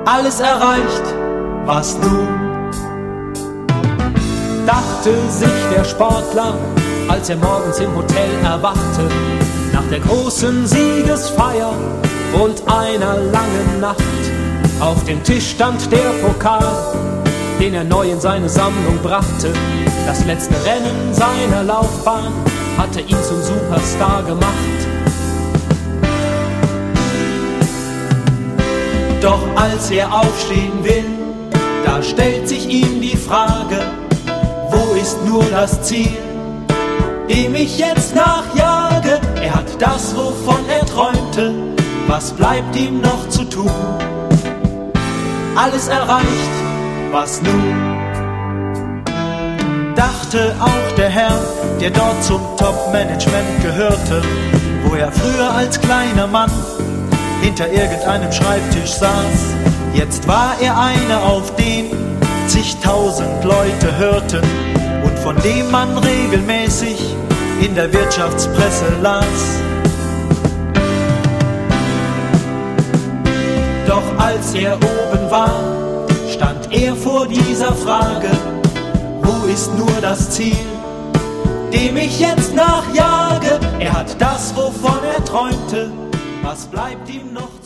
alles erreicht, was nun? Dachte sich der Sportler, als er morgens im Hotel erwachte, nach der großen Siegesfeier und einer langen Nacht. Auf dem Tisch stand der Pokal, den er neu in seine Sammlung brachte. Das letzte Rennen seiner Laufbahn hatte ihn zum Superstar gemacht. Doch als er aufstehen will, da stellt sich ihm die Frage: Wo ist nur das Ziel, dem ich jetzt nachjage? Er hat das, wovon er träumte, was bleibt ihm noch zu tun? Alles erreicht, was nun? Dachte auch der Herr, der dort zum Top-Management gehörte, wo er früher als kleiner Mann hinter irgendeinem Schreibtisch saß. Jetzt war er einer, auf den zigtausend Leute hörten und von dem man regelmäßig in der Wirtschaftspresse las. Doch als er oben war, stand er vor dieser Frage: Wo ist nur das Ziel, dem ich jetzt nachjage? Er hat das, wovon er träumte, was bleibt ihm noch?